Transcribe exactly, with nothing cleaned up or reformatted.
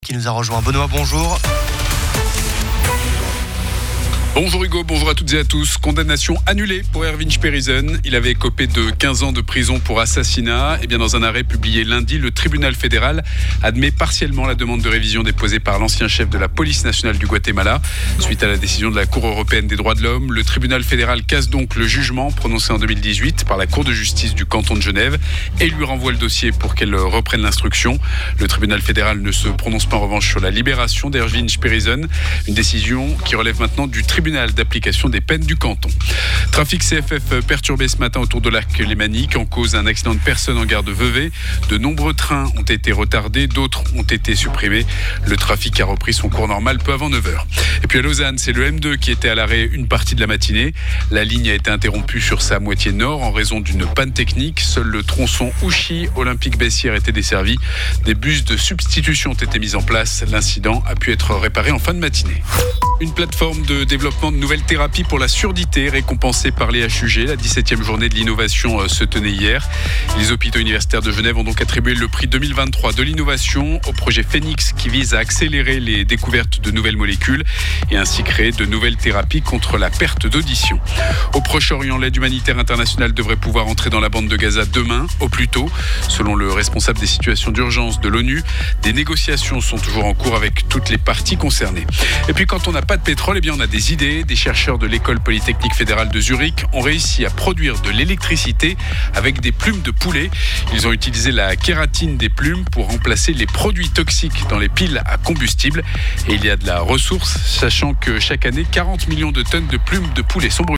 Qui nous a rejoint. Benoît, bonjour. Bonjour Hugo, bonjour à toutes et à tous. Condamnation annulée pour Erwin Sperisen. Il avait écopé de quinze ans de prison pour assassinat. Et bien dans un arrêt publié lundi, le tribunal fédéral admet partiellement la demande de révision déposée par l'ancien chef de la police nationale du Guatemala. Suite à la décision de la Cour européenne des droits de l'homme, le tribunal fédéral casse donc le jugement prononcé en deux mille dix-huit par la Cour de justice du canton de Genève et lui renvoie le dossier pour qu'elle reprenne l'instruction. Le tribunal fédéral ne se prononce pas en revanche sur la libération d'Erwin Sperisen, une décision qui relève maintenant du tribunal d'application des peines du canton. Trafic C F F perturbé ce matin autour de l'arc Lémanique en cause d'un accident de personnes en gare de Vevey. De nombreux trains ont été retardés, d'autres ont été supprimés. Le trafic a repris son cours normal peu avant neuf heures. Et puis à Lausanne, c'est le M deux qui était à l'arrêt une partie de la matinée. La ligne a été interrompue sur sa moitié nord en raison d'une panne technique. Seul le tronçon Ouchy-Olympique-Bessières était desservi. Des bus de substitution ont été mis en place. L'incident a pu être réparé en fin de matinée. Une plateforme de développement de nouvelles thérapies pour la surdité récompensée par les H U G. La dix-septième journée de l'innovation se tenait hier. Les hôpitaux universitaires de Genève ont donc attribué le prix deux mille vingt-trois de l'innovation au projet Phoenix qui vise à accélérer les découvertes de nouvelles molécules et ainsi créer de nouvelles thérapies contre la perte d'audition. Au Proche-Orient, l'aide humanitaire internationale devrait pouvoir entrer dans la bande de Gaza demain, au plus tôt. Selon le responsable des situations d'urgence de l'ONU, des négociations sont toujours en cours avec toutes les parties concernées. Et puis quand on n'a pas de pétrole, eh bien on a des idées. Des chercheurs de l'école polytechnique fédérale de Zurich ont réussi à produire de l'électricité avec des plumes de poulet. Ils ont utilisé la kératine des plumes pour remplacer les produits toxiques dans les piles à combustible. Et il y a de la ressource, sachant que chaque année, quarante millions de tonnes de plumes de poulet sont brûlées.